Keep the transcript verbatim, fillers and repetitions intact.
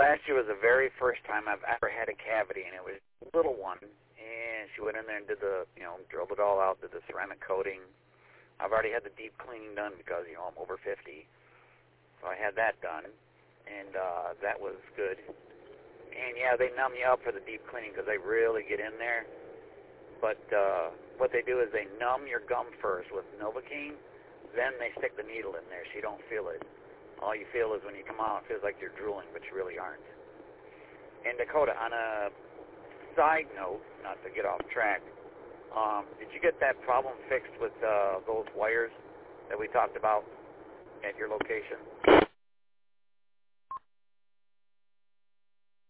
last year was the very first time I've ever had a cavity, and it was a little one. And she went in there and did the, you know, drilled it all out, did the ceramic coating. I've already had the deep cleaning done because, you know, I'm over fifty. So I had that done, and uh, that was good. And, yeah, they numb you up for the deep cleaning because they really get in there. But uh, what they do is they numb your gum first with Novocaine, then they stick the needle in there so you don't feel it. All you feel is when you come out, it feels like you're drooling, but you really aren't. And Dakota, on a side note, not to get off track, um, did you get that problem fixed with uh, those wires that we talked about at your location?